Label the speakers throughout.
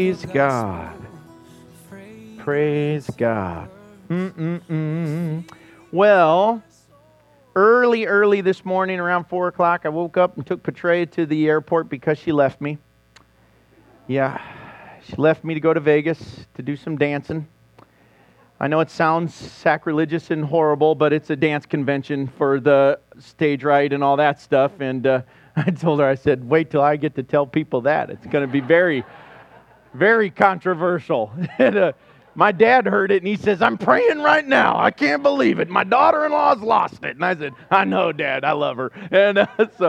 Speaker 1: Praise God. Praise God. Well, early this morning, around 4 o'clock, I woke up and took Petrea to the airport because she left me. Yeah, she left me to go to Vegas to do some dancing. I know it sounds sacrilegious and horrible, but it's a dance convention for the stage right and all that stuff. And I told her, I said, wait till I get to tell people that. It's going to be very, very controversial. And, my dad heard it, and he says, I'm praying right now. I can't believe it. My daughter-in-law's lost it. And I said, I know, Dad. I love her. And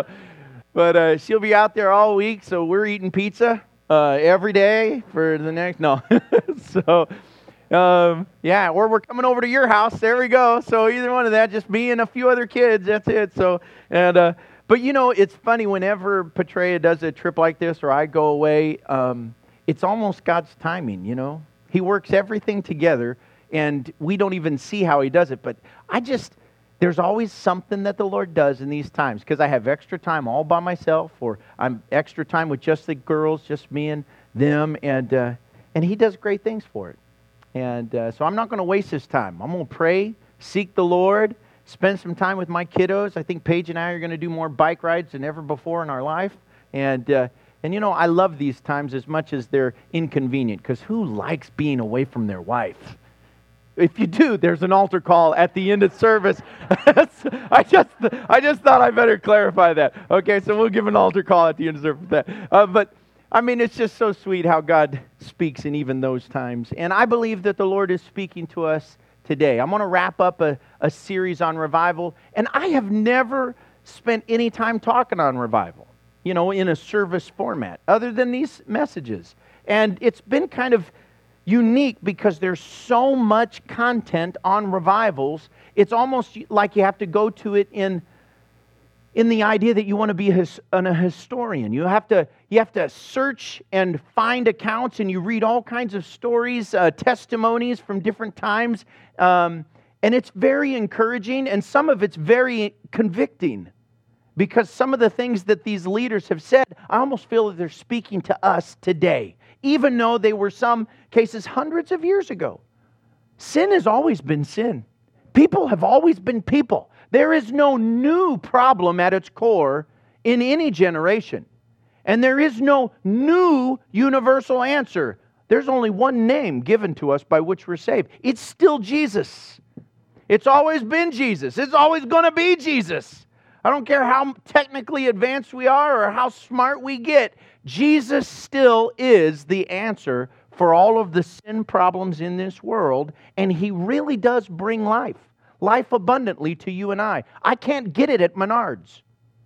Speaker 1: but she'll be out there all week, so we're eating pizza every day for the next, no. So, yeah, or we're coming over to your house. There we go. So either one of that, just me and a few other kids. That's it. So, and but you know, it's funny, whenever Petrea does a trip like this or I go away, it's almost God's timing, you know. He works everything together, and we don't even see how He does it. But there's always something that the Lord does in these times, because I have extra time all by myself, or I'm extra time with just the girls, just me and them, and He does great things for it. And so I'm not going to waste His time. I'm going to pray, seek the Lord, spend some time with my kiddos. I think Paige and I are going to do more bike rides than ever before in our life, and you know, I love these times as much as they're inconvenient, because who likes being away from their wife? If you do, there's an altar call at the end of service. I just thought I better clarify that. Okay, so we'll give an altar call at the end of service for that. But I mean, it's just so sweet how God speaks in even those times. And I believe that the Lord is speaking to us today. I'm going to wrap up a series on revival, and I have never spent any time talking on revival, you know, in a service format, other than these messages. And it's been kind of unique because there's so much content on revivals. It's almost like you have to go to it in the idea that you want to be a historian. You have to search and find accounts, and you read all kinds of stories, testimonies from different times. And it's very encouraging, and some of it's very convicting. Because some of the things that these leaders have said, I almost feel that they're speaking to us today, even though they were some cases hundreds of years ago. Sin has always been sin. People have always been people. There is no new problem at its core in any generation. And there is no new universal answer. There's only one name given to us by which we're saved. It's still Jesus. It's always been Jesus. It's always going to be Jesus. I don't care how technically advanced we are or how smart we get. Jesus still is the answer for all of the sin problems in this world. And He really does bring life abundantly to you and I. I can't get it at Menards.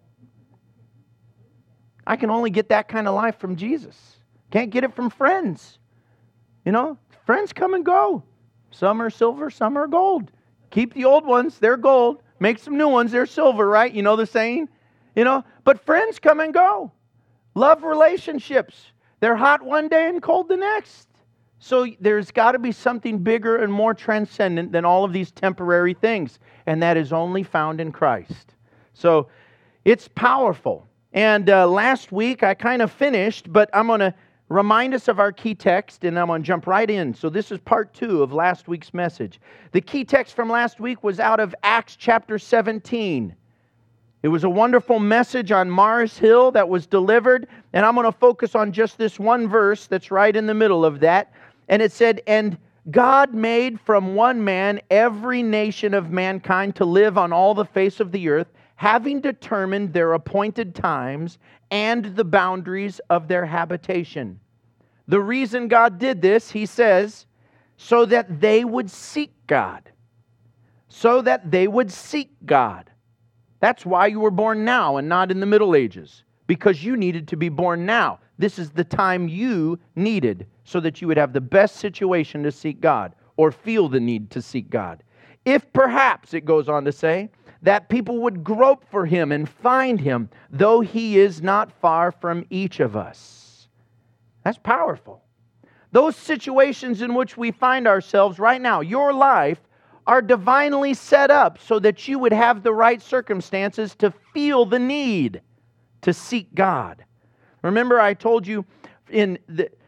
Speaker 1: I can only get that kind of life from Jesus. Can't get it from friends. You know, friends come and go. Some are silver, some are gold. Keep the old ones, they're gold. Make some new ones, they're silver, right? You know the saying? You know, but friends come and go. Love relationships. They're hot one day and cold the next. So there's got to be something bigger and more transcendent than all of these temporary things. And that is only found in Christ. So it's powerful. And last week I kind of finished, but I'm going to remind us of our key text, and I'm going to jump right in. So this is part 2 of last week's message. The key text from last week was out of Acts chapter 17. It was a wonderful message on Mars Hill that was delivered, and I'm going to focus on just this one verse that's right in the middle of that. And it said, "And God made from one man every nation of mankind to live on all the face of the earth, having determined their appointed times and the boundaries of their habitation." The reason God did this, he says, so that they would seek God. So that they would seek God. That's why you were born now and not in the Middle Ages. Because you needed to be born now. This is the time you needed so that you would have the best situation to seek God, or feel the need to seek God. If perhaps, it goes on to say, that people would grope for Him and find Him, though He is not far from each of us. That's powerful. Those situations in which we find ourselves right now, your life, are divinely set up so that you would have the right circumstances to feel the need to seek God. Remember, I told you in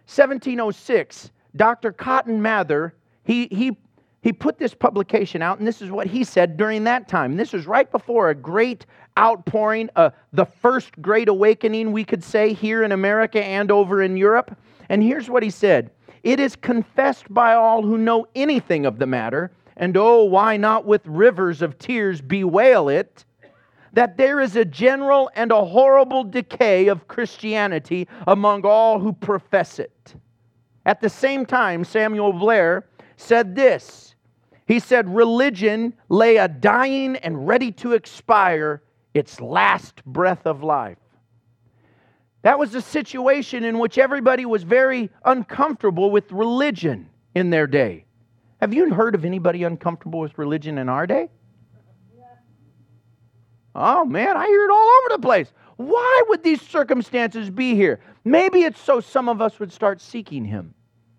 Speaker 1: 1706, Dr. Cotton Mather, he put this publication out, and this is what he said during that time. And this was right before a great outpouring, the first great awakening, we could say, here in America and over in Europe. And here's what he said: "It is confessed by all who know anything of the matter, and oh, why not with rivers of tears bewail it, that there is a general and a horrible decay of Christianity among all who profess it." At the same time, Samuel Blair said this. He said, "Religion lay a dying and ready to expire its last breath of life." That was a situation in which everybody was very uncomfortable with religion in their day. Have you heard of anybody uncomfortable with religion in our day? Oh man, I hear it all over the place. Why would these circumstances be here? Maybe it's so some of us would start seeking Him.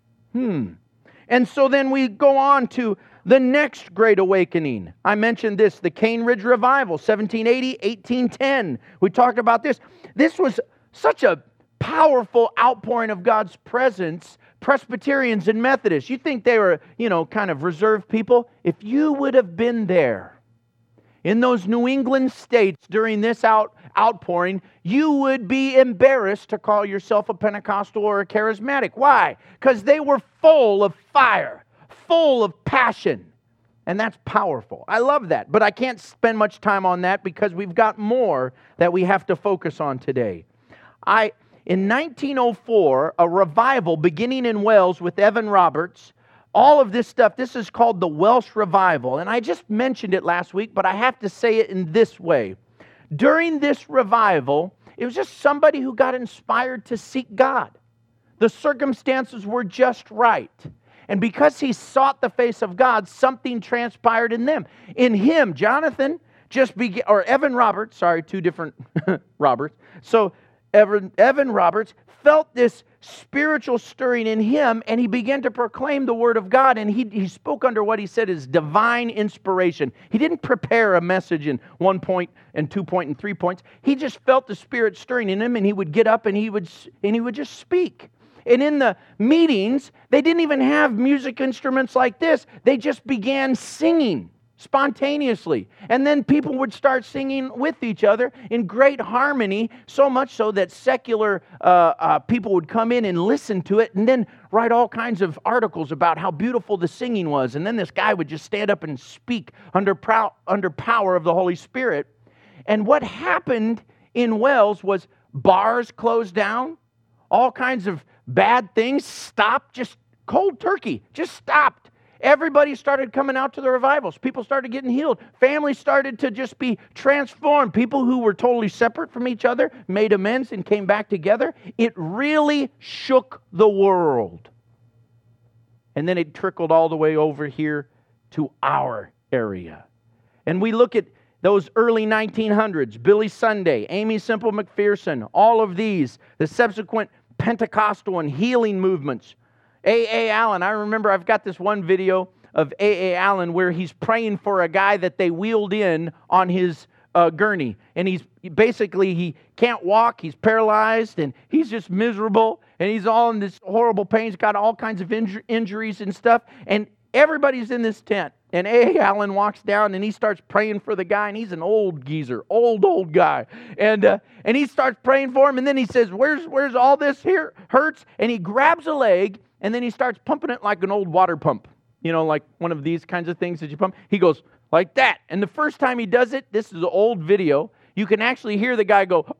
Speaker 1: And so then we go on to the next great awakening. I mentioned this, the Cane Ridge Revival, 1780, 1810. We talked about this. This was such a powerful outpouring of God's presence. Presbyterians and Methodists, you think they were, kind of reserved people? If you would have been there in those New England states during this outpouring, you would be embarrassed to call yourself a Pentecostal or a charismatic. Why? Because they were full of fire, full of passion. And that's powerful. I love that. But I can't spend much time on that because we've got more that we have to focus on today. In 1904, a revival beginning in Wales with Evan Roberts, all of this stuff, this is called the Welsh Revival. And I just mentioned it last week, but I have to say it in this way. During this revival, it was just somebody who got inspired to seek God. The circumstances were just right. And because he sought the face of God, something transpired in them. In him, Jonathan Evan Roberts, two different Roberts. So Evan Roberts felt this spiritual stirring in him, and he began to proclaim the Word of God, and he spoke under what he said is divine inspiration. He didn't prepare a message in 1 point and 2 point and 3 points. He just felt the Spirit stirring in him, and he would get up and he would just speak. And in the meetings, they didn't even have music instruments like this. They just began singing spontaneously. And then people would start singing with each other in great harmony, so much so that secular people would come in and listen to it and then write all kinds of articles about how beautiful the singing was. And then this guy would just stand up and speak under power of the Holy Spirit. And what happened in Wales was bars closed down, all kinds of bad things stopped, just cold turkey, just stopped. Everybody started coming out to the revivals. People started getting healed. Families started to just be transformed. People who were totally separate from each other made amends and came back together. It really shook the world. And then it trickled all the way over here to our area. And we look at those early 1900s, Billy Sunday, Amy Semple McPherson, all of these, the subsequent Pentecostal and healing movements. A.A. Allen, I remember I've got this one video of A.A. Allen where he's praying for a guy that they wheeled in on his gurney. And he can't walk, he's paralyzed, and he's just miserable, and he's all in this horrible pain. He's got all kinds of injuries and stuff. And everybody's in this tent. And A.A. Allen walks down and he starts praying for the guy, and he's an old geezer, old guy. And he starts praying for him, and then he says, where's all this here hurts? And he grabs a leg, and then he starts pumping it like an old water pump. Like one of these kinds of things that you pump. He goes like that. And the first time he does it, this is an old video, you can actually hear the guy go,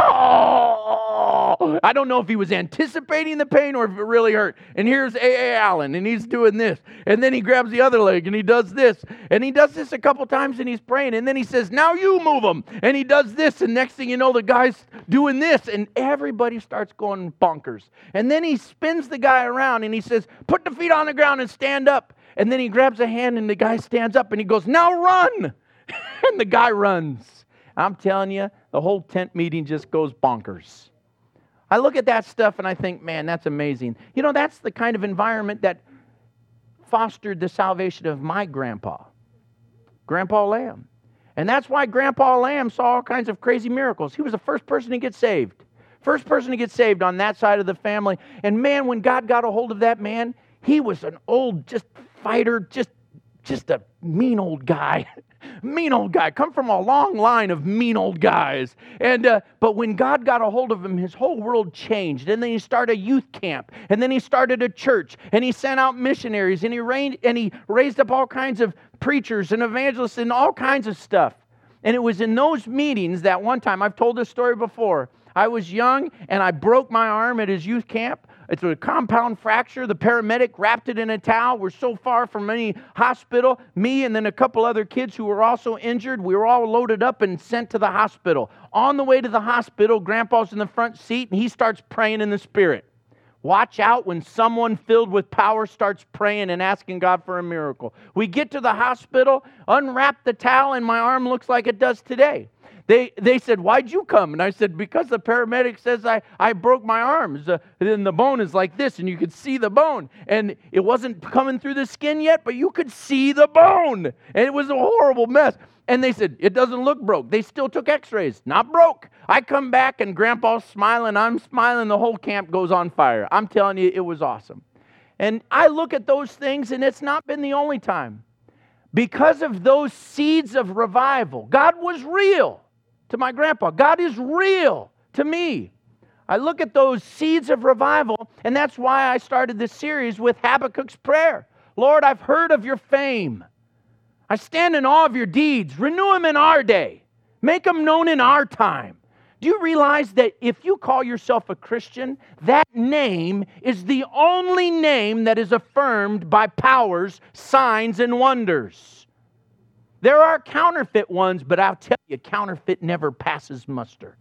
Speaker 1: "Oh!" I don't know if he was anticipating the pain or if it really hurt. And here's A.A. Allen, and he's doing this. And then he grabs the other leg, and he does this. And he does this a couple times, and he's praying. And then he says, "Now you move him." And he does this, and next thing you know, the guy's doing this. And everybody starts going bonkers. And then he spins the guy around, and he says, "Put the feet on the ground and stand up." And then he grabs a hand, and the guy stands up, and he goes, "Now run!" And the guy runs. I'm telling you, the whole tent meeting just goes bonkers. I look at that stuff and I think, man, that's amazing. That's the kind of environment that fostered the salvation of my Grandpa Lamb. And that's why Grandpa Lamb saw all kinds of crazy miracles. He was the first person to get saved. First person to get saved on that side of the family. And man, when God got a hold of that man, he was an old just fighter, just a mean old guy. Mean old guy. Come from a long line of mean old guys. But when God got a hold of him, his whole world changed. And then he started a youth camp. And then he started a church. And he sent out missionaries. And he raised up all kinds of preachers and evangelists and all kinds of stuff. And it was in those meetings that one time, I've told this story before, I was young and I broke my arm at his youth camp. It's a compound fracture. The paramedic wrapped it in a towel. We're so far from any hospital. Me and then a couple other kids who were also injured, we were all loaded up and sent to the hospital. On the way to the hospital, Grandpa's in the front seat and he starts praying in the Spirit. Watch out when someone filled with power starts praying and asking God for a miracle. We get to the hospital, unwrap the towel, and my arm looks like it does today. They said, "Why'd you come?" And I said, "Because the paramedic says I broke my arms. Then the bone is like this, and you could see the bone. And it wasn't coming through the skin yet, but you could see the bone. And it was a horrible mess." And they said, "It doesn't look broke." They still took x-rays. Not broke. I come back, and Grandpa's smiling. I'm smiling. The whole camp goes on fire. I'm telling you, it was awesome. And I look at those things, and it's not been the only time. Because of those seeds of revival, God was real to my grandpa. God is real to me. I look at those seeds of revival, and that's why I started this series with Habakkuk's prayer. Lord, I've heard of your fame. I stand in awe of your deeds. Renew them in our day. Make them known in our time. Do you realize that if you call yourself a Christian, that name is the only name that is affirmed by powers, signs, and wonders? There are counterfeit ones, but I'll tell you, counterfeit never passes muster.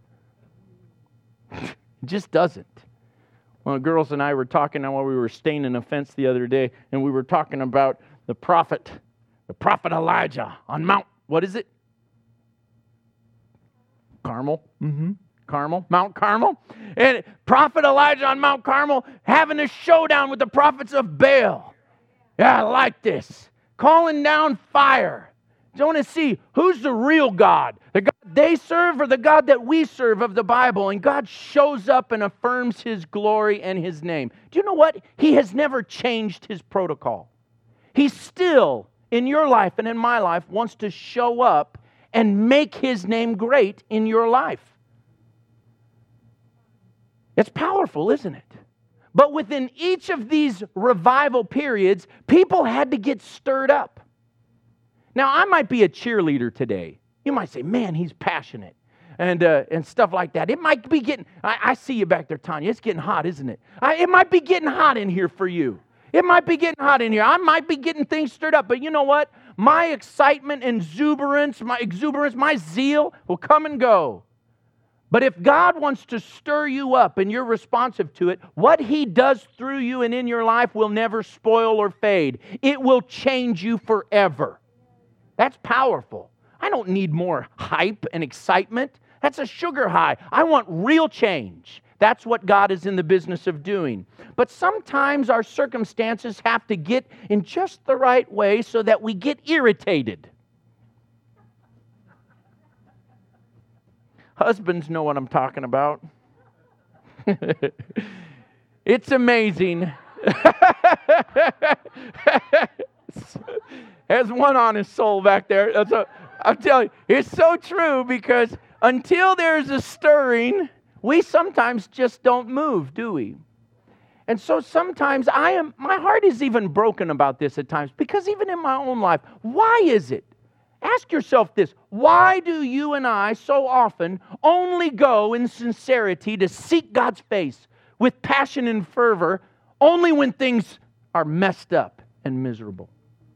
Speaker 1: It just doesn't. Well, the girls and I were talking while we were staining a fence the other day, and we were talking about the prophet Elijah on Mount, what is it? Carmel. Mount Carmel. And Prophet Elijah on Mount Carmel having a showdown with the prophets of Baal. Yeah, I like this. Calling down fire. I want to see who's the real God. The God they serve or the God that we serve of the Bible. And God shows up and affirms His glory and His name. Do you know what? He has never changed His protocol. He still, in your life and in my life, wants to show up and make His name great in your life. It's powerful, isn't it? But within each of these revival periods, people had to get stirred up. Now, I might be a cheerleader today. You might say, "Man, he's passionate," and stuff like that. It might be getting, I see you back there, Tanya. It's getting hot, isn't it? It might be getting hot in here for you. It might be getting hot in here. I might be getting things stirred up. But you know what? My excitement and exuberance, my zeal will come and go. But if God wants to stir you up and you're responsive to it, what He does through you and in your life will never spoil or fade. It will change you forever. That's powerful. I don't need more hype and excitement. That's a sugar high. I want real change. That's what God is in the business of doing. But sometimes our circumstances have to get in just the right way so that we get irritated. Husbands know what I'm talking about. It's amazing. There's one honest soul back there. I'm telling you, it's so true because until there's a stirring, we sometimes just don't move, do we? And so sometimes my heart is even broken about this at times because even in my own life, why is it? Ask yourself this, why do you and I so often only go in sincerity to seek God's face with passion and fervor only when things are messed up and miserable?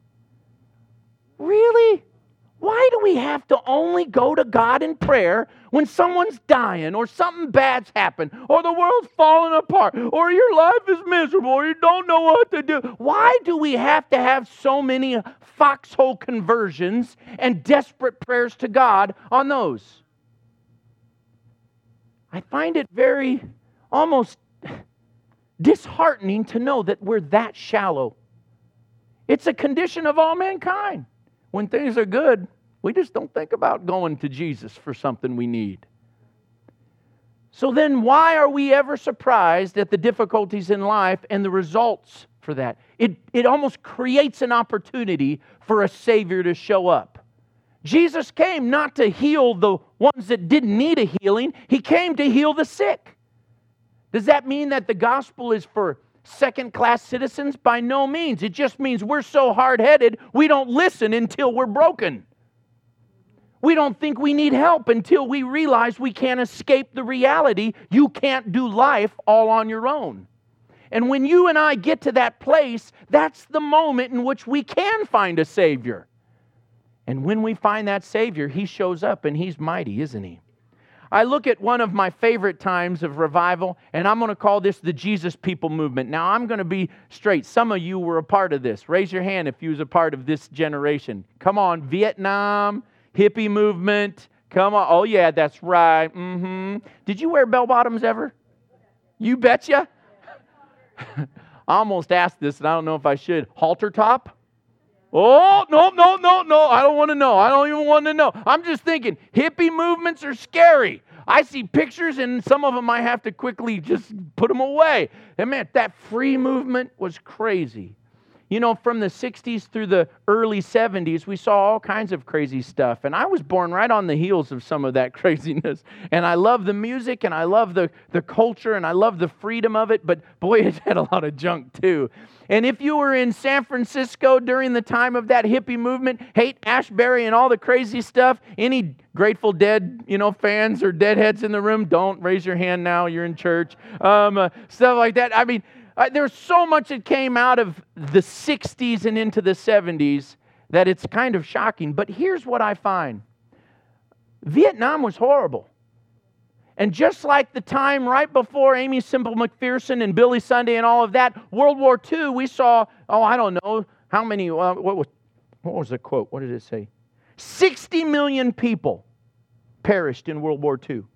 Speaker 1: Really? Why do we have to only go to God in prayer when someone's dying or something bad's happened or the world's falling apart or your life is miserable or you don't know what to do? Why do we have to have so many foxhole conversions and desperate prayers to God on those? I find it very almost disheartening to know that we're that shallow. It's a condition of all mankind. When things are good, we just don't think about going to Jesus for something we need. So then why are we ever surprised at the difficulties in life and the results for that? It almost creates an opportunity for a Savior to show up. Jesus came not to heal the ones that didn't need a healing. He came to heal the sick. Does that mean that the gospel is for second-class citizens? By no means. It just means we're so hard-headed, we don't listen until we're broken. We don't think we need help until we realize we can't escape the reality you can't do life all on your own. And when you and I get to that place, that's the moment in which we can find a Savior. And when we find that Savior, He shows up and He's mighty, isn't He? I look at one of my favorite times of revival, and I'm going to call this the Jesus People movement. Now, I'm going to be straight. Some of you were a part of this. Raise your hand if you was a part of this generation. Come on, Vietnam, hippie movement. Come on. Oh, yeah, that's right. Did you wear bell-bottoms ever? You betcha. I almost asked this, and I don't know if I should. Halter top? Oh, no. I don't want to know. I don't even want to know. I'm just thinking, hippie movements are scary. I see pictures, and some of them I have to quickly just put them away. And man, that free movement was crazy. You know, from the 60s through the early 70s, we saw all kinds of crazy stuff. And I was born right on the heels of some of that craziness. And I love the music, and I love the culture, and I love the freedom of it. But boy, it had a lot of junk too. And if you were in San Francisco during the time of that hippie movement, Haight-Ashbury and all the crazy stuff, any Grateful Dead, fans or Deadheads in the room, don't raise your hand now, you're in church. Stuff like that. I mean, there's so much that came out of the 60s and into the 70s that it's kind of shocking. But here's what I find. Vietnam was horrible. And just like the time right before Aimee Semple McPherson and Billy Sunday and all of that, World War II, we saw, I don't know, how many, what was the quote? What did it say? 60 million people perished in World War II.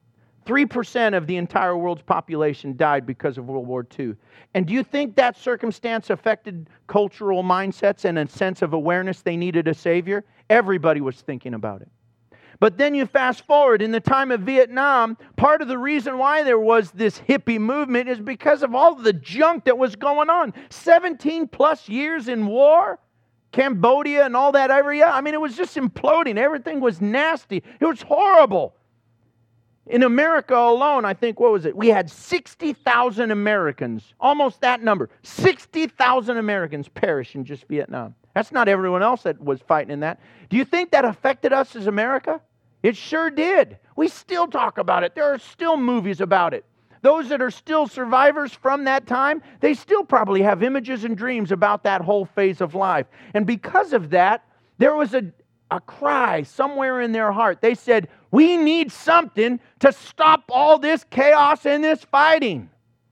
Speaker 1: 3% of the entire world's population died because of World War II. And do you think that circumstance affected cultural mindsets and a sense of awareness they needed a Savior? Everybody was thinking about it. But then you fast forward, in the time of Vietnam, part of the reason why there was this hippie movement is because of all the junk that was going on. 17 plus years in war, Cambodia and all that area. I mean, it was just imploding. Everything was nasty. It was horrible. In America alone, I think, we had 60,000 Americans, almost that number. 60,000 Americans perished in just Vietnam. That's not everyone else that was fighting in that. Do you think that affected us as America? It sure did. We still talk about it. There are still movies about it. Those that are still survivors from that time, they still probably have images and dreams about that whole phase of life. And because of that, there was a cry somewhere in their heart. They said, we need something to stop all this chaos and this fighting.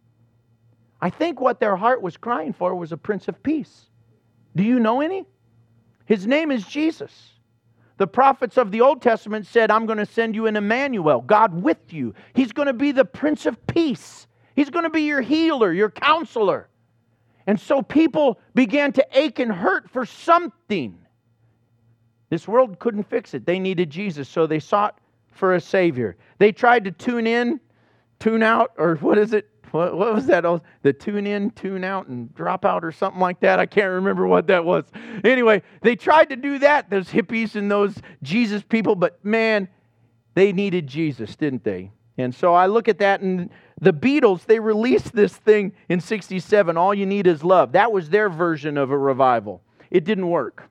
Speaker 1: I think what their heart was crying for was a Prince of Peace. Do you know any? His name is Jesus. The prophets of the Old Testament said, I'm going to send you an Emmanuel, God with you. He's going to be the Prince of Peace. He's going to be your healer, your counselor. And so people began to ache and hurt for something. This world couldn't fix it. They needed Jesus, so they sought for a Savior. They tried to tune in, tune out, or what is it? What was that? The tune in, tune out, and drop out or something like that. I can't remember what that was. Anyway, they tried to do that, those hippies and those Jesus people, but man, they needed Jesus, didn't they? And so I look at that, and the Beatles, they released this thing in 67, All You Need Is Love. That was their version of a revival. It didn't work.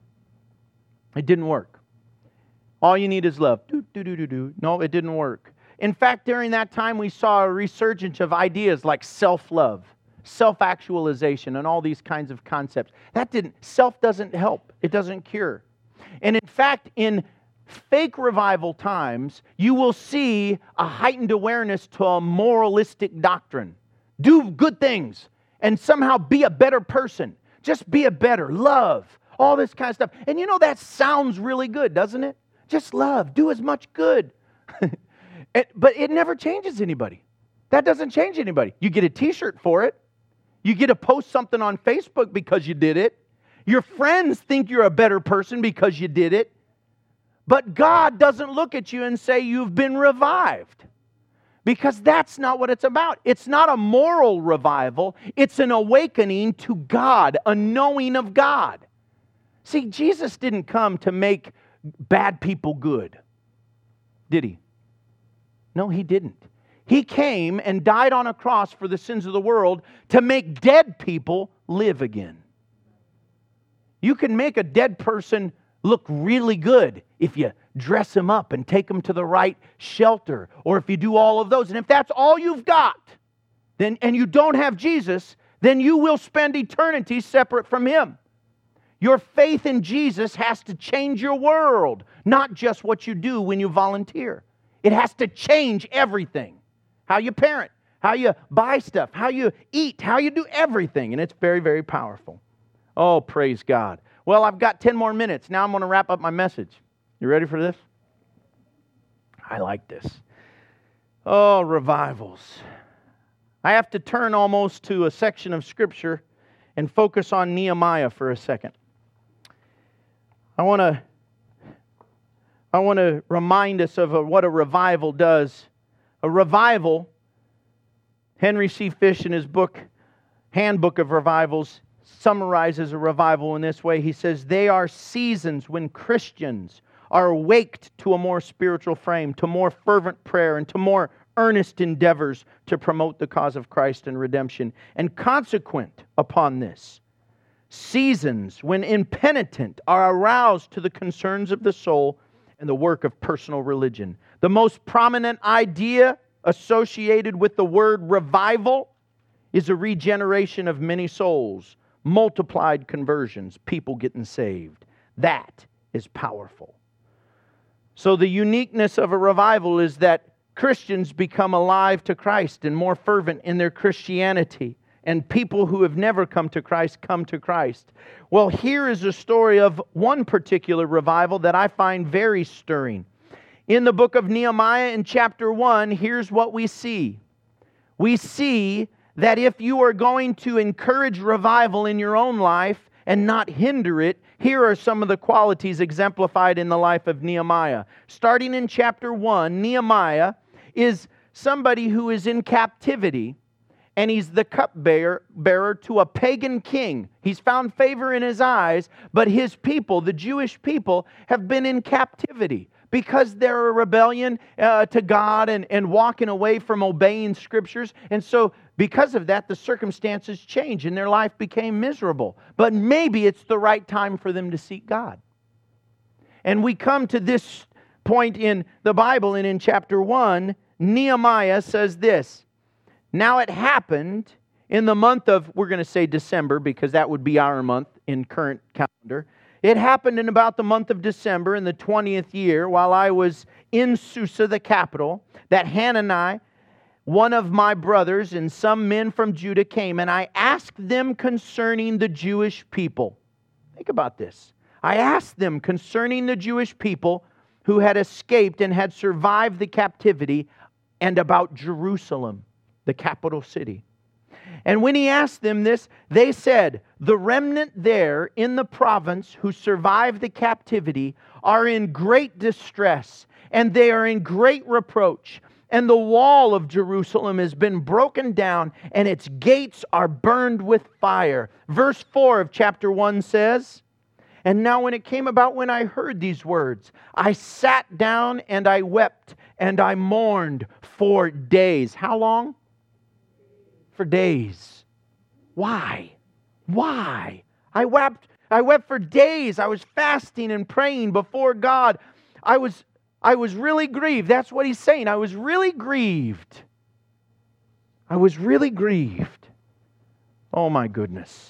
Speaker 1: It didn't work. All you need is love. No, it didn't work. In fact, during that time, we saw a resurgence of ideas like self-love, self-actualization, and all these kinds of concepts. Self doesn't help. It doesn't cure. And in fact, in fake revival times, you will see a heightened awareness to a moralistic doctrine. Do good things and somehow be a better person. Just be a better, love, all this kind of stuff. And that sounds really good, doesn't it? Just love, do as much good. But it never changes anybody. That doesn't change anybody. You get a t-shirt for it. You get to post something on Facebook because you did it. Your friends think you're a better person because you did it. But God doesn't look at you and say you've been revived. Because that's not what it's about. It's not a moral revival. It's an awakening to God, a knowing of God. See, Jesus didn't come to make bad people good, did He? No, He didn't. He came and died on a cross for the sins of the world to make dead people live again. You can make a dead person look really good if you dress them up and take them to the right shelter, or if you do all of those. And if that's all you've got, then and you don't have Jesus, then you will spend eternity separate from Him. Your faith in Jesus has to change your world, not just what you do when you volunteer. It has to change everything. How you parent, how you buy stuff, how you eat, how you do everything. And it's very, very powerful. Oh, praise God. Well, I've got 10 more minutes. Now I'm going to wrap up my message. You ready for this? I like this. Oh, revivals. I have to turn almost to a section of Scripture and focus on Nehemiah for a second. I want to remind us of what a revival does. A revival, Henry C. Fish in his book, Handbook of Revivals, summarizes a revival in this way. He says, they are seasons when Christians are awaked to a more spiritual frame, to more fervent prayer, and to more earnest endeavors to promote the cause of Christ and redemption. And consequent upon this, seasons when impenitent are aroused to the concerns of the soul and the work of personal religion. The most prominent idea associated with the word revival is a regeneration of many souls, multiplied conversions, people getting saved. That is powerful. So the uniqueness of a revival is that Christians become alive to Christ and more fervent in their Christianity. And people who have never come to Christ come to Christ. Well, here is a story of one particular revival that I find very stirring. In the book of Nehemiah in chapter 1, here's what we see. We see that if you are going to encourage revival in your own life and not hinder it, here are some of the qualities exemplified in the life of Nehemiah. Starting in chapter 1, Nehemiah is somebody who is in captivity, and he's the cupbearer to a pagan king. He's found favor in his eyes, but his people, the Jewish people, have been in captivity because they're a rebellion to God and walking away from obeying Scriptures. And so because of that, the circumstances changed and their life became miserable. But maybe it's the right time for them to seek God. And we come to this point in the Bible, and in chapter 1, Nehemiah says this. Now it happened in the month of, we're going to say December, because that would be our month in current calendar. It happened in about the month of December in the 20th year, while I was in Susa, the capital, that Hanani, one of my brothers, and some men from Judah came, and I asked them concerning the Jewish people. Think about this. I asked them concerning the Jewish people who had escaped and had survived the captivity, and about Jerusalem, the capital city. And when he asked them this, they said, the remnant there in the province who survived the captivity are in great distress, and they are in great reproach. And the wall of Jerusalem has been broken down, and its gates are burned with fire. Verse 4 of chapter 1 says, and now when it came about when I heard these words, I sat down and I wept and I mourned for days. How long? For days. Why? Why? I wept for days. I was fasting and praying before God. I was really grieved. That's what he's saying. I was really grieved. I was really grieved. Oh my goodness.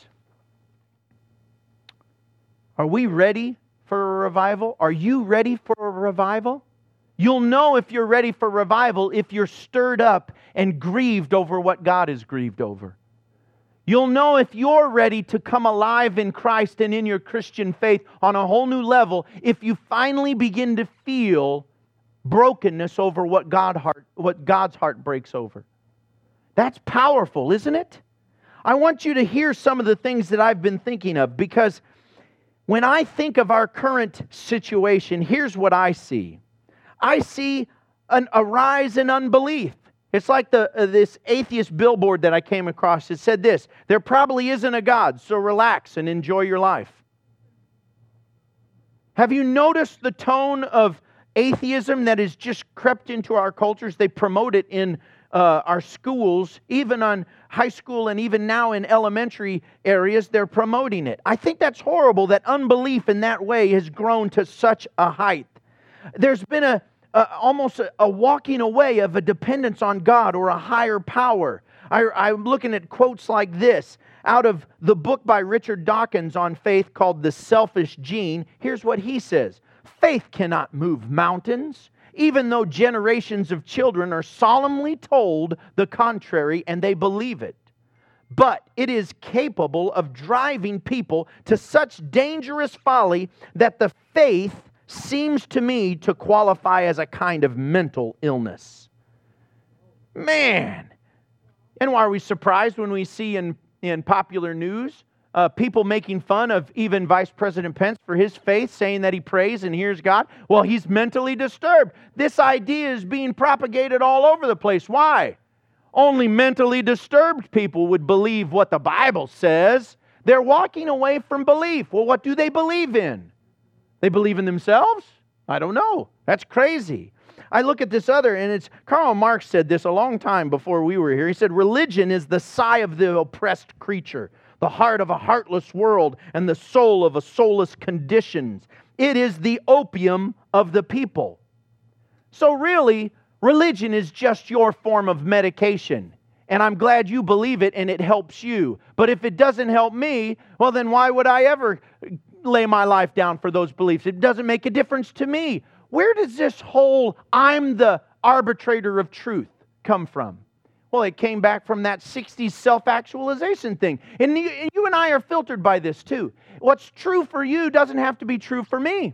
Speaker 1: Are we ready for a revival? Are you ready for a revival? You'll know if you're ready for revival if you're stirred up and grieved over what God is grieved over. You'll know if you're ready to come alive in Christ and in your Christian faith on a whole new level if you finally begin to feel brokenness over what God's heart breaks over. That's powerful, isn't it? I want you to hear some of the things that I've been thinking of, because when I think of our current situation, here's what I see. I see a rise in unbelief. It's like this atheist billboard that I came across. It said this: there probably isn't a God, so relax and enjoy your life. Have you noticed the tone of atheism that has just crept into our cultures? They promote it in our schools, even on high school and even now in elementary areas, they're promoting it. I think that's horrible that unbelief in that way has grown to such a height. There's been almost a walking away of a dependence on God or a higher power. I'm looking at quotes like this out of the book by Richard Dawkins on faith called The Selfish Gene. Here's what he says: faith cannot move mountains, even though generations of children are solemnly told the contrary and they believe it. But it is capable of driving people to such dangerous folly that the faith seems to me to qualify as a kind of mental illness. Man! And why are we surprised when we see in popular news people making fun of even Vice President Pence for his faith, saying that he prays and hears God? Well, he's mentally disturbed. This idea is being propagated all over the place. Why? Only mentally disturbed people would believe what the Bible says. They're walking away from belief. Well, what do they believe in? They believe in themselves? I don't know. That's crazy. I look at this other, and it's Karl Marx said this a long time before we were here. He said, religion is the sigh of the oppressed creature, the heart of a heartless world, and the soul of a soulless conditions. It is the opium of the people. So really, religion is just your form of medication. And I'm glad you believe it and it helps you. But if it doesn't help me, well then why would I ever lay my life down for those beliefs? It doesn't make a difference to me. Where does this whole I'm the arbitrator of truth come from? Well, it came back from that 60s self-actualization thing. And you and I are filtered by this too. What's true for you doesn't have to be true for me.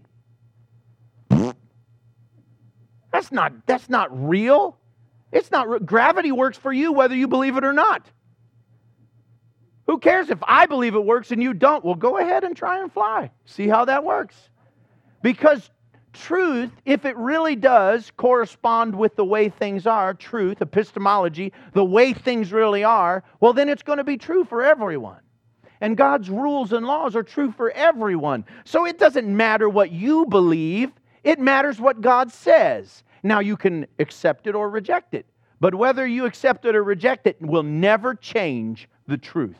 Speaker 1: That's not real. It's not. Gravity works for you whether you believe it or not. Who cares if I believe it works and you don't? Well, go ahead and try and fly. See how that works. Because truth, if it really does correspond with the way things are, truth, epistemology, the way things really are, well, then it's going to be true for everyone. And God's rules and laws are true for everyone. So it doesn't matter what you believe. It matters what God says. Now, you can accept it or reject it. But whether you accept it or reject it will never change the truth.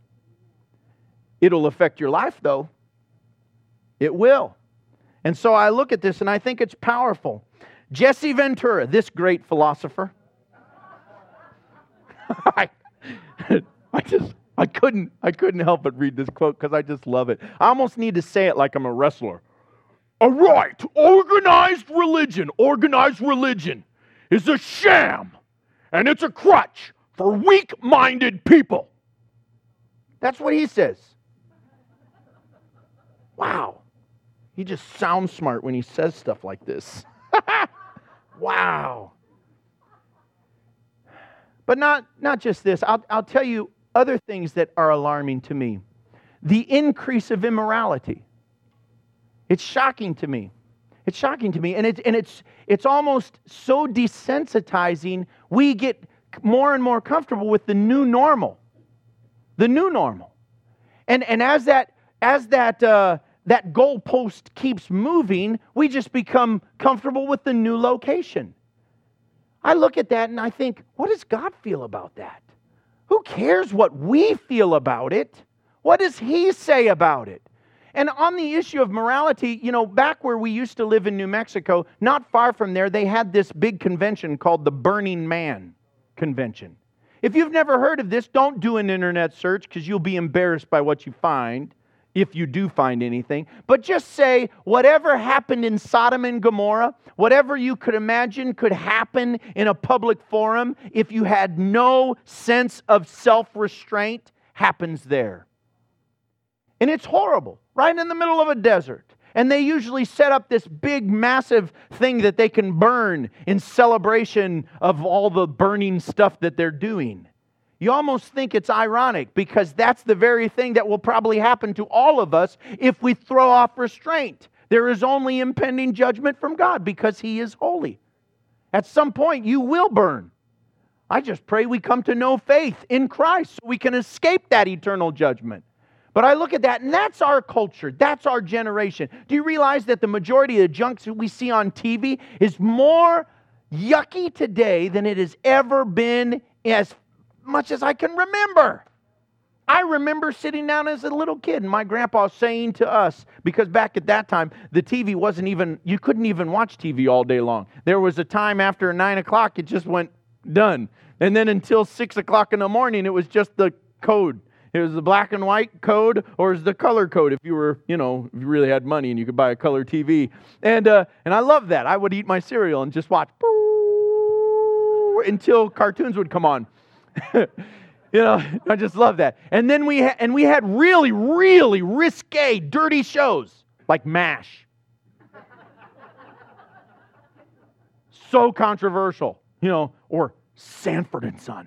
Speaker 1: It'll affect your life, though. It will. And so I look at this and I think it's powerful. Jesse Ventura, this great philosopher. I couldn't help but read this quote because I just love it. I almost need to say it like I'm a wrestler. All right, organized religion is a sham, and it's a crutch for weak-minded people. That's what he says. Wow. He just sounds smart when he says stuff like this. Wow. But not just this. I'll tell you other things that are alarming to me. The increase of immorality. It's shocking to me. It's shocking to me. And it's almost so desensitizing, we get more and more comfortable with the new normal. The new normal. And as that goalpost keeps moving, we just become comfortable with the new location. I look at that and I think, what does God feel about that? Who cares what we feel about it? What does He say about it? And on the issue of morality, back where we used to live in New Mexico, not far from there, they had this big convention called the Burning Man Convention. If you've never heard of this, don't do an internet search because you'll be embarrassed by what you find, if you do find anything. But just say, whatever happened in Sodom and Gomorrah, whatever you could imagine could happen in a public forum, if you had no sense of self-restraint, happens there. And it's horrible, right in the middle of a desert. And they usually set up this big, massive thing that they can burn in celebration of all the burning stuff that they're doing. You almost think it's ironic because that's the very thing that will probably happen to all of us if we throw off restraint. There is only impending judgment from God because He is holy. At some point, you will burn. I just pray we come to know faith in Christ so we can escape that eternal judgment. But I look at that, and that's our culture. That's our generation. Do you realize that the majority of the junk that we see on TV is more yucky today than it has ever been as much as I can remember? I remember sitting down as a little kid and my grandpa saying to us, because back at that time, the TV wasn't even, you couldn't even watch TV all day long. There was a time after 9 o'clock, it just went done. And then until 6 o'clock in the morning, it was just the code. It was the black and white code, or it was the color code if you were, if you really had money and you could buy a color TV. And I loved that. I would eat my cereal and just watch until cartoons would come on. I just love that. And then we had really, really risque, dirty shows like MASH. So controversial, or Sanford and Son.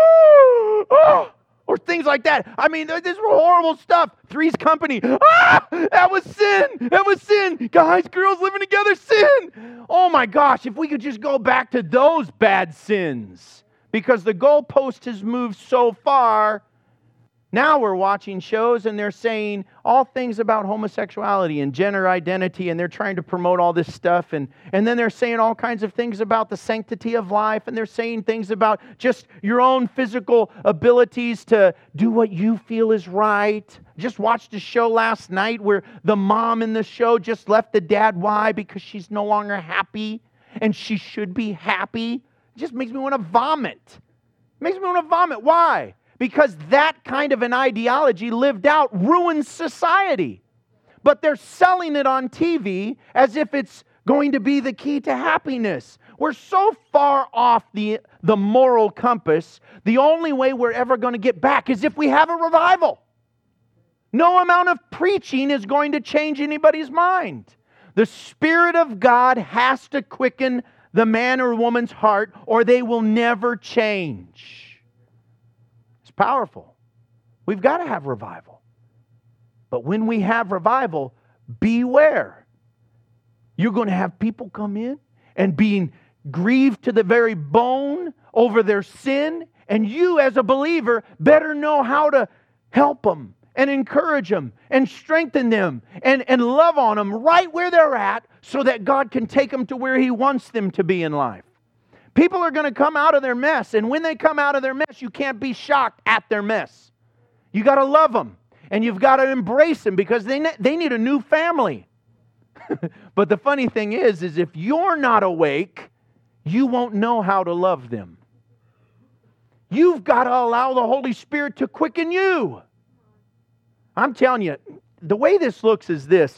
Speaker 1: Or things like that. I mean, this were horrible stuff. Three's Company. That was sin. That was sin. Guys, girls living together, sin. Oh my gosh, if we could just go back to those bad sins. Because the goalpost has moved so far. Now we're watching shows and they're saying all things about homosexuality and gender identity, and they're trying to promote all this stuff. And then they're saying all kinds of things about the sanctity of life, and they're saying things about just your own physical abilities to do what you feel is right. Just watched a show last night where the mom in the show just left the dad. Why? Because she's no longer happy, and she should be happy. It just makes me want to vomit. It makes me want to vomit. Why? Because that kind of an ideology lived out ruins society. But they're selling it on TV as if it's going to be the key to happiness. We're so far off the moral compass, the only way we're ever going to get back is if we have a revival. No amount of preaching is going to change anybody's mind. The Spirit of God has to quicken the man or woman's heart, or they will never change. Powerful. We've got to have revival. But when we have revival, beware. You're going to have people come in and being grieved to the very bone over their sin, and you as a believer better know how to help them and encourage them and strengthen them and love on them right where they're at so that God can take them to where He wants them to be in life. People are going to come out of their mess, and when they come out of their mess, you can't be shocked at their mess. You got to love them, and you've got to embrace them because they need a new family. But the funny thing is if you're not awake, you won't know how to love them. You've got to allow the Holy Spirit to quicken you. I'm telling you, the way this looks is this.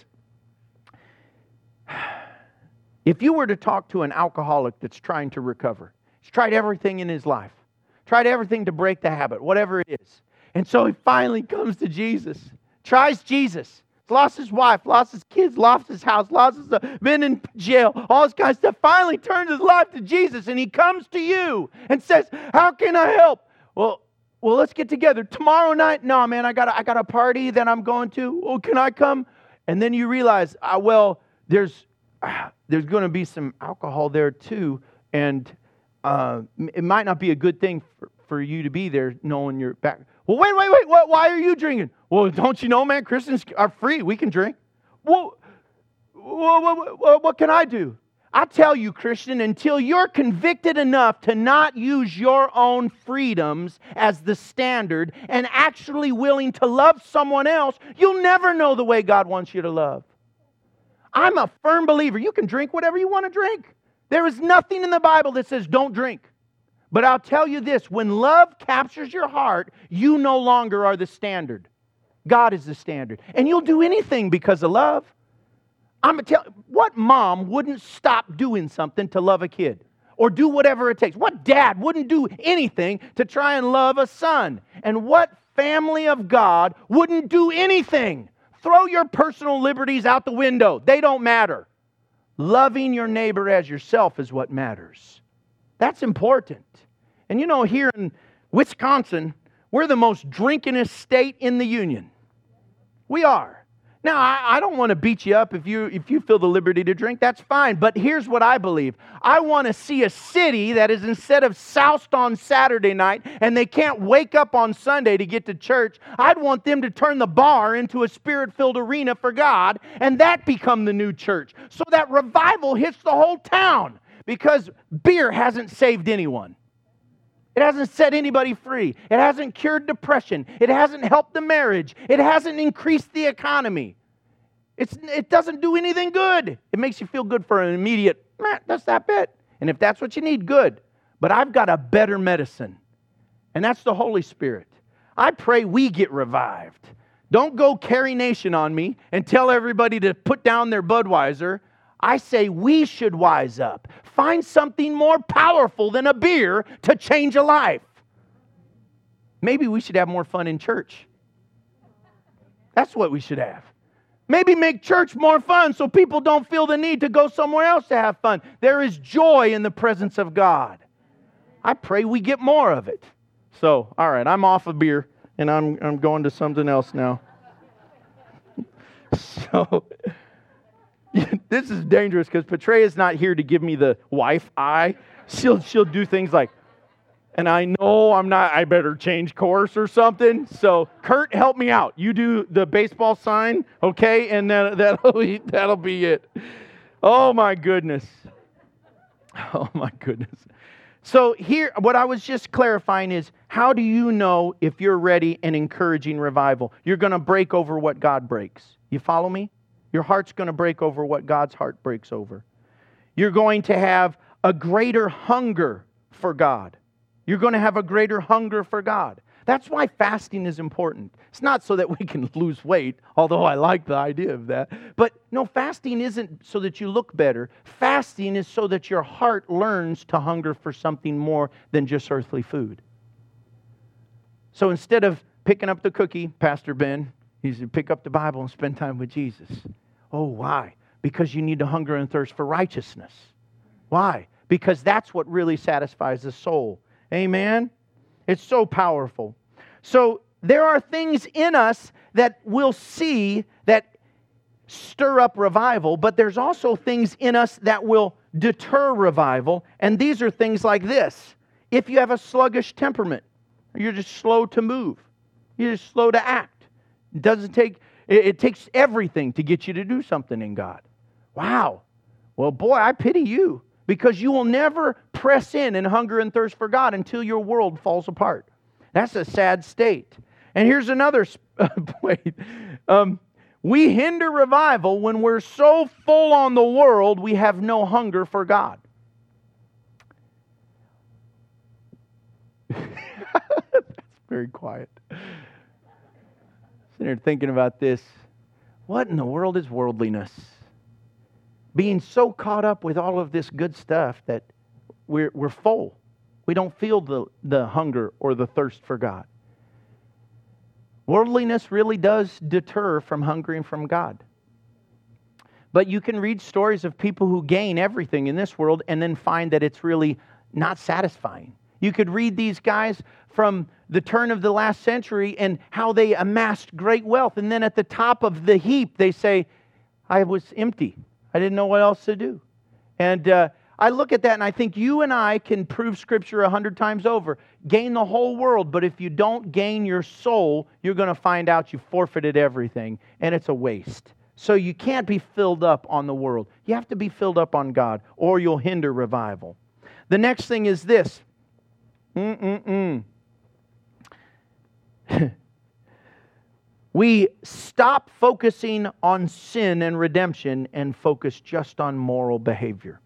Speaker 1: If you were to talk to an alcoholic that's trying to recover, he's tried everything in his life, tried everything to break the habit, whatever it is. And so he finally comes to Jesus, tries Jesus, lost his wife, lost his kids, lost his house, been in jail, all this kind of stuff, finally turns his life to Jesus, and he comes to you and says, how can I help? Well, let's get together. Tomorrow night? No, man, I got a party that I'm going to. Oh, can I come? And then you realize, there's going to be some alcohol there too, and it might not be a good thing for you to be there knowing you're back. Well, wait, why are you drinking? Well, don't you know, man, Christians are free. We can drink. Well, what can I do? I tell you, Christian, until you're convicted enough to not use your own freedoms as the standard and actually willing to love someone else, you'll never know the way God wants you to love. I'm a firm believer. You can drink whatever you want to drink. There is nothing in the Bible that says don't drink. But I'll tell you this, when love captures your heart, you no longer are the standard. God is the standard. And you'll do anything because of love. What mom wouldn't stop doing something to love a kid? Or do whatever it takes? What dad wouldn't do anything to try and love a son? And what family of God wouldn't do anything? Throw your personal liberties out the window. They don't matter. Loving your neighbor as yourself is what matters. That's important. And here in Wisconsin, we're the most drinkingest state in the union. We are. Now, I don't want to beat you up if you feel the liberty to drink. That's fine. But here's what I believe. I want to see a city that is, instead of soused on Saturday night and they can't wake up on Sunday to get to church, I'd want them to turn the bar into a Spirit-filled arena for God, and that become the new church. So that revival hits the whole town, because beer hasn't saved anyone. It hasn't set anybody free. It hasn't cured depression. It hasn't helped the marriage. It hasn't increased the economy. It doesn't do anything good. It makes you feel good for an immediate, that's that bit. And if that's what you need, good. But I've got a better medicine, and that's the Holy Spirit. I pray we get revived. Don't go Carry Nation on me and tell everybody to put down their Budweiser. I say we should wise up. Find something more powerful than a beer to change a life. Maybe we should have more fun in church. That's what we should have. Maybe make church more fun so people don't feel the need to go somewhere else to have fun. There is joy in the presence of God. I pray we get more of it. So, all right, I'm off of beer, and I'm going to something else now. So, this is dangerous because Petrea's not here to give me the wife eye. She'll do things like, and I know I better change course or something. So, Kurt, help me out. You do the baseball sign, okay? And then that'll be it. Oh my goodness. Oh my goodness. So here, what I was just clarifying is, how do you know if you're ready and encouraging revival? You're going to break over what God breaks. You follow me? Your heart's going to break over what God's heart breaks over. You're going to have a greater hunger for God. You're going to have a greater hunger for God. That's why fasting is important. It's not so that we can lose weight, although I like the idea of that. But no, fasting isn't so that you look better. Fasting is so that your heart learns to hunger for something more than just earthly food. So instead of picking up the cookie, Pastor Ben, he said, pick up the Bible and spend time with Jesus. Oh, why? Because you need to hunger and thirst for righteousness. Why? Because that's what really satisfies the soul. Amen? It's so powerful. So there are things in us that we'll see that stir up revival, but there's also things in us that will deter revival, and these are things like this. If you have a sluggish temperament, you're just slow to move. You're just slow to act. It takes everything to get you to do something in God. Wow. Well, boy, I pity you, because you will never press in and hunger and thirst for God until your world falls apart. That's a sad state. And here's another point. We hinder revival when we're so full on the world, we have no hunger for God. That's very quiet. Sitting here thinking about this. What in the world is worldliness? Being so caught up with all of this good stuff that we're full. We don't feel the hunger or the thirst for God. Worldliness really does deter from hungering from God. But you can read stories of people who gain everything in this world and then find that it's really not satisfying. You could read these guys from the turn of the last century and how they amassed great wealth. And then at the top of the heap, they say, I was empty. I didn't know what else to do. And I look at that and I think you and I can prove Scripture 100 times over. Gain the whole world, but if you don't gain your soul, you're going to find out you forfeited everything, and it's a waste. So you can't be filled up on the world. You have to be filled up on God, or you'll hinder revival. The next thing is this. We stop focusing on sin and redemption and focus just on moral behavior.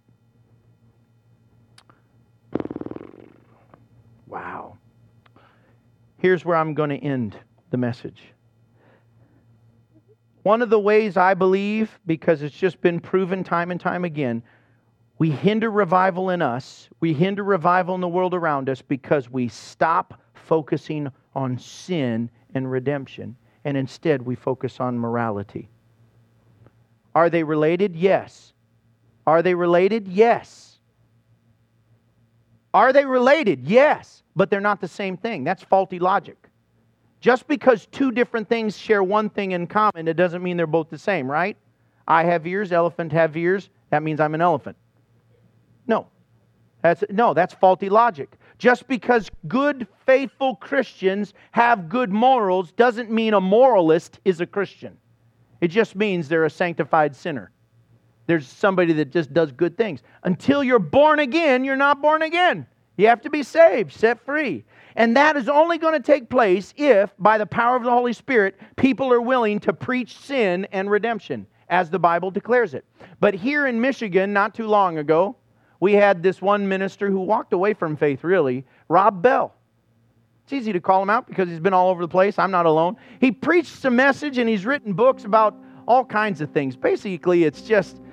Speaker 1: Wow. Here's where I'm going to end the message. One of the ways I believe, because it's just been proven time and time again, we hinder revival in us, we hinder revival in the world around us because we stop focusing on sin and redemption, and instead we focus on morality. Are they related? Yes. Are they related? Yes. Are they related? Yes. But they're not the same thing. That's faulty logic. Just because two different things share one thing in common, it doesn't mean they're both the same, right? I have ears, elephant have ears. That means I'm an elephant. No. That's faulty logic. Just because good, faithful Christians have good morals doesn't mean a moralist is a Christian. It just means they're a sanctified sinner. There's somebody that just does good things. Until you're born again, you're not born again. You have to be saved, set free. And that is only going to take place if, by the power of the Holy Spirit, people are willing to preach sin and redemption, as the Bible declares it. But here in Michigan, not too long ago, we had this one minister who walked away from faith, really, Rob Bell. It's easy to call him out because he's been all over the place. I'm not alone. He preached some message and he's written books about all kinds of things. Basically, it's just,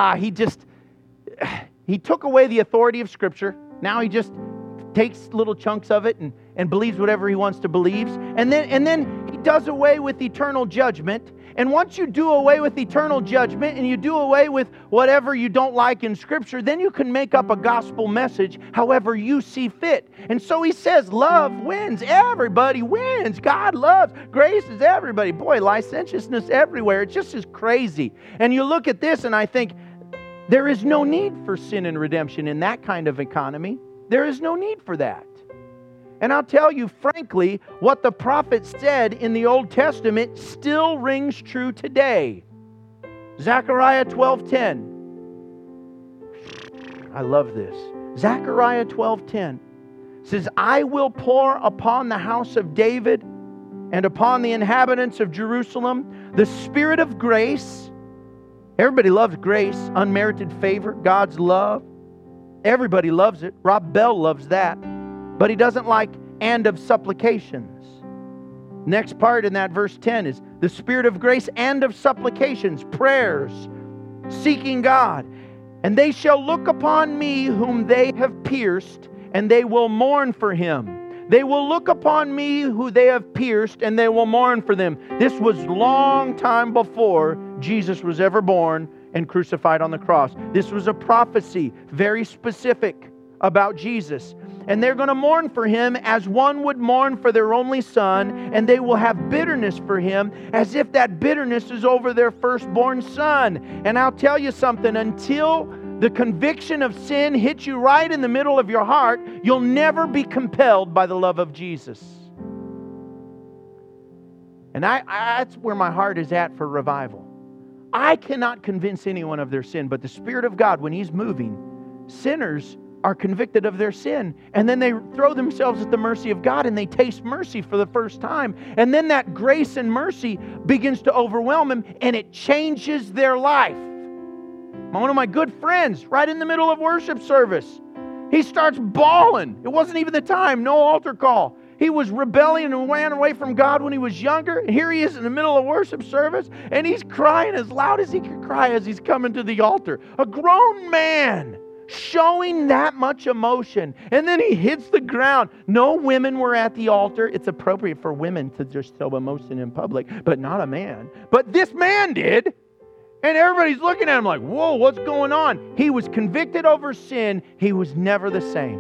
Speaker 1: he took away the authority of Scripture. Now he just takes little chunks of it and believes whatever he wants to believe. And then he does away with eternal judgment. And once you do away with eternal judgment and you do away with whatever you don't like in Scripture, then you can make up a gospel message however you see fit. And so he says, love wins. Everybody wins. God loves. Grace is everybody. Boy, licentiousness everywhere. It just is crazy. And you look at this and I think, there is no need for sin and redemption in that kind of economy. There is no need for that. And I'll tell you, frankly, what the prophet said in the Old Testament still rings true today. Zechariah 12:10. I love this. Zechariah 12:10 says, I will pour upon the house of David and upon the inhabitants of Jerusalem the spirit of grace. Everybody loves grace, unmerited favor, God's love. Everybody loves it. Rob Bell loves that. But he doesn't like and of supplications. Next part in that verse 10 is the spirit of grace and of supplications, prayers, seeking God. And they shall look upon me whom they have pierced, and they will mourn for him. They will look upon me who they have pierced, and they will mourn for them. This was long time before Jesus was ever born and crucified on the cross. This was a prophecy, very specific about Jesus. And they're going to mourn for him as one would mourn for their only son, and they will have bitterness for him as if that bitterness is over their firstborn son. And I'll tell you something, until the conviction of sin hits you right in the middle of your heart, you'll never be compelled by the love of Jesus. And that's where my heart is at for revival. I cannot convince anyone of their sin, but the Spirit of God, when He's moving, sinners are convicted of their sin, and then they throw themselves at the mercy of God and they taste mercy for the first time. And then that grace and mercy begins to overwhelm them and it changes their life. One of my good friends, right in the middle of worship service, he starts bawling. It wasn't even the time, no altar call. He was rebelling and ran away from God when he was younger. And here he is in the middle of worship service and he's crying as loud as he could cry as he's coming to the altar. A grown man showing that much emotion. And then he hits the ground. No women were at the altar. It's appropriate for women to just show emotion in public, but not a man. But this man did. And everybody's looking at him like, whoa, what's going on? He was convicted over sin. He was never the same.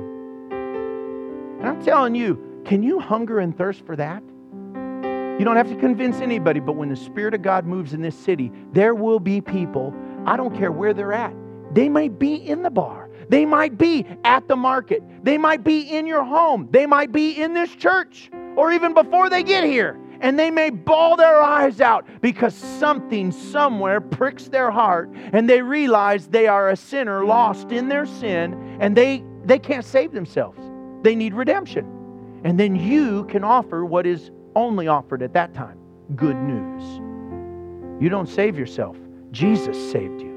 Speaker 1: And I'm telling you, can you hunger and thirst for that? You don't have to convince anybody, but when the Spirit of God moves in this city, there will be people, I don't care where they're at. They might be in the bar. They might be at the market. They might be in your home. They might be in this church or even before they get here. And they may bawl their eyes out because something somewhere pricks their heart and they realize they are a sinner lost in their sin and they can't save themselves. They need redemption. And then you can offer what is only offered at that time, good news. You don't save yourself. Jesus saved you.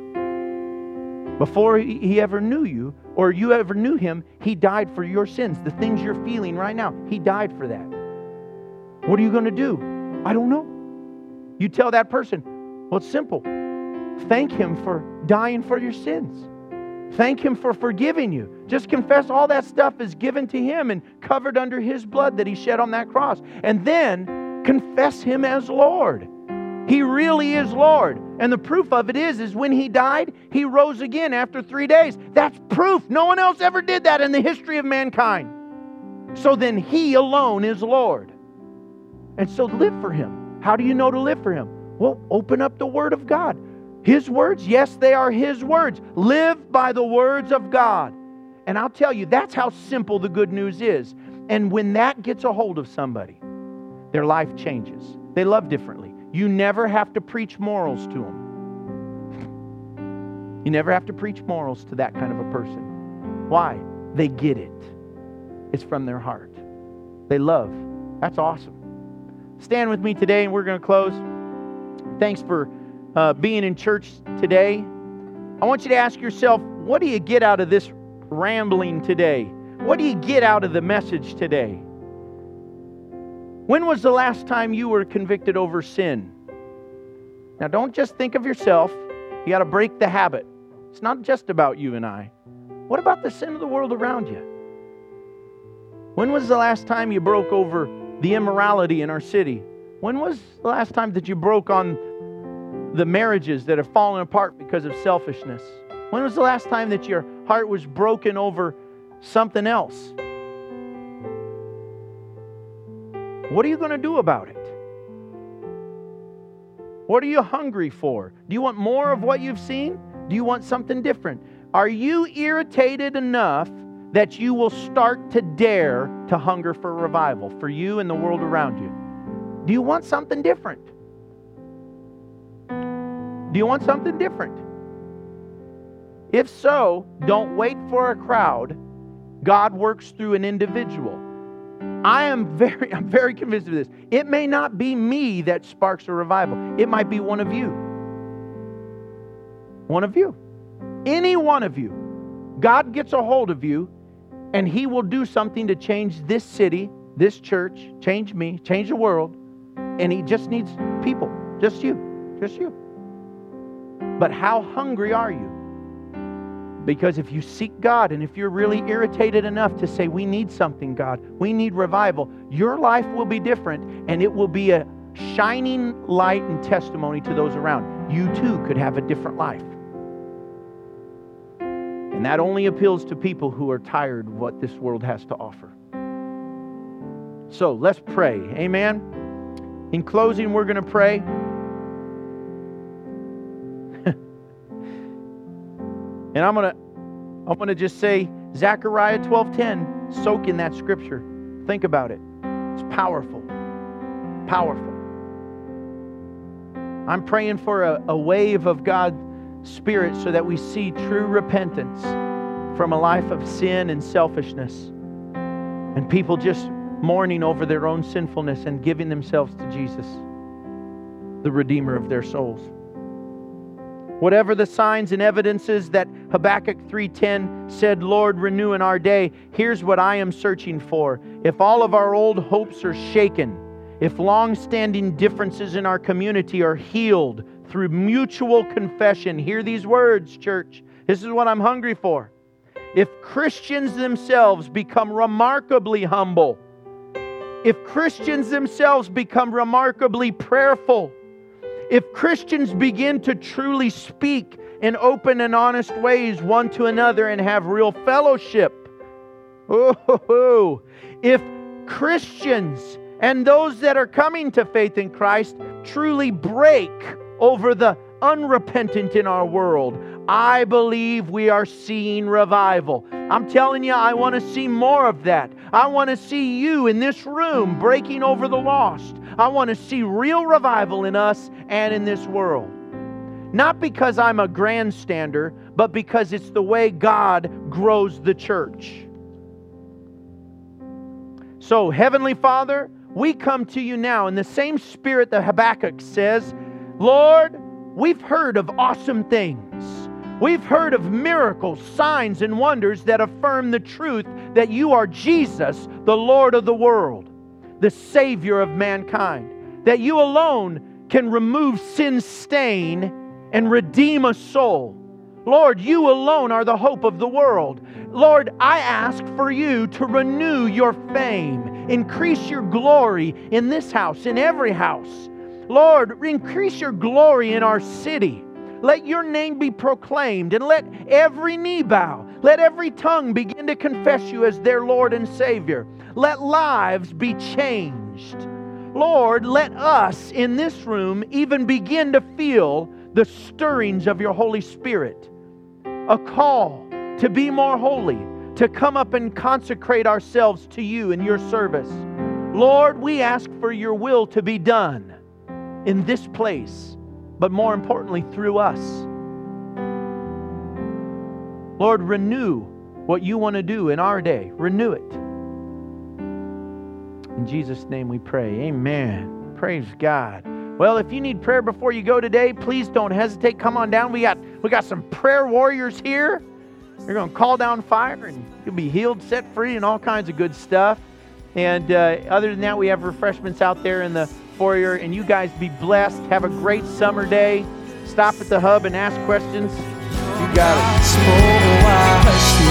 Speaker 1: Before He ever knew you or you ever knew Him, He died for your sins. The things you're feeling right now, He died for that. What are you going to do? I don't know. You tell that person, well, it's simple. Thank Him for dying for your sins. Thank Him for forgiving you. Just confess all that stuff is given to Him and covered under His blood that He shed on that cross. And then confess Him as Lord. He really is Lord. And the proof of it is when He died, He rose again after 3 days. That's proof. No one else ever did that in the history of mankind. So then He alone is Lord. And so live for Him. How do you know to live for Him? Well, open up the Word of God. His words, yes, they are His words. Live by the words of God. And I'll tell you, that's how simple the good news is. And when that gets a hold of somebody, their life changes. They love differently. You never have to preach morals to them. You never have to preach morals to that kind of a person. Why? They get it. It's from their heart. They love. That's awesome. Stand with me today and we're going to close. Thanks for being in church today. I want you to ask yourself, what do you get out of this rambling today? What do you get out of the message today? When was the last time you were convicted over sin? Now, don't just think of yourself. You got to break the habit. It's not just about you and I. What about the sin of the world around you? When was the last time you broke over the immorality in our city? When was the last time that you broke on the marriages that have fallen apart because of selfishness? When was the last time that your heart was broken over something else? What are you going to do about it? What are you hungry for? Do you want more of what you've seen? Do you want something different? Are you irritated enough that you will start to dare to hunger for revival for you and the world around you? Do you want something different? Do you want something different? If so, don't wait for a crowd. God works through an individual. I'm very convinced of this. It may not be me that sparks a revival. It might be one of you. One of you. Any one of you. God gets a hold of you, and He will do something to change this city, this church, change me, change the world. And He just needs people. Just you. Just you. But how hungry are you? Because if you seek God, and if you're really irritated enough to say, we need something, God, we need revival, your life will be different, and it will be a shining light and testimony to those around. You too could have a different life. And that only appeals to people who are tired of what this world has to offer. So let's pray. Amen. In closing, we're going to pray. And I'm going to just say Zechariah 12:10. Soak in that scripture. Think about it. It's powerful. Powerful. I'm praying for a wave of God's Spirit so that we see true repentance from a life of sin and selfishness. And people just mourning over their own sinfulness and giving themselves to Jesus, the Redeemer of their souls. Whatever the signs and evidences that Habakkuk 3:10 said, Lord, renew in our day, here's what I am searching for. If all of our old hopes are shaken, if long-standing differences in our community are healed through mutual confession, hear these words, church. This is what I'm hungry for. If Christians themselves become remarkably humble, if Christians themselves become remarkably prayerful, if Christians begin to truly speak in open and honest ways one to another and have real fellowship, if Christians and those that are coming to faith in Christ truly break over the unrepentant in our world, I believe we are seeing revival. I'm telling you, I want to see more of that. I want to see you in this room breaking over the lost. I want to see real revival in us and in this world. Not because I'm a grandstander, but because it's the way God grows the church. So, Heavenly Father, we come to you now in the same spirit that Habakkuk says, Lord, we've heard of awesome things. We've heard of miracles, signs, and wonders that affirm the truth that you are Jesus, the Lord of the world, the Savior of mankind, that you alone can remove sin's stain and redeem a soul. Lord, you alone are the hope of the world. Lord, I ask for you to renew your fame, increase your glory in this house, in every house. Lord, increase your glory in our city. Let your name be proclaimed, and let every knee bow. Let every tongue begin to confess you as their Lord and Savior. Let lives be changed. Lord, let us in this room even begin to feel the stirrings of your Holy Spirit. A call to be more holy, to come up and consecrate ourselves to you in your service. Lord, we ask for your will to be done in this place, but more importantly, through us. Lord, renew what you want to do in our day. Renew it. In Jesus' name we pray. Amen. Praise God. Well, if you need prayer before you go today, please don't hesitate. Come on down. We got some prayer warriors here. They're going to call down fire and you'll be healed, set free, and all kinds of good stuff. And other than that, we have refreshments out there in the foyer. And you guys be blessed. Have a great summer day. Stop at the hub and ask questions. You got it.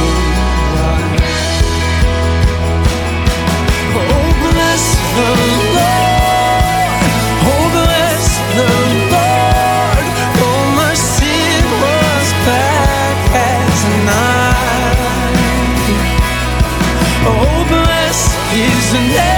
Speaker 2: Oh, bless the Lord. Oh, bless the Lord. Oh, my sin was black as night. Oh, bless his name.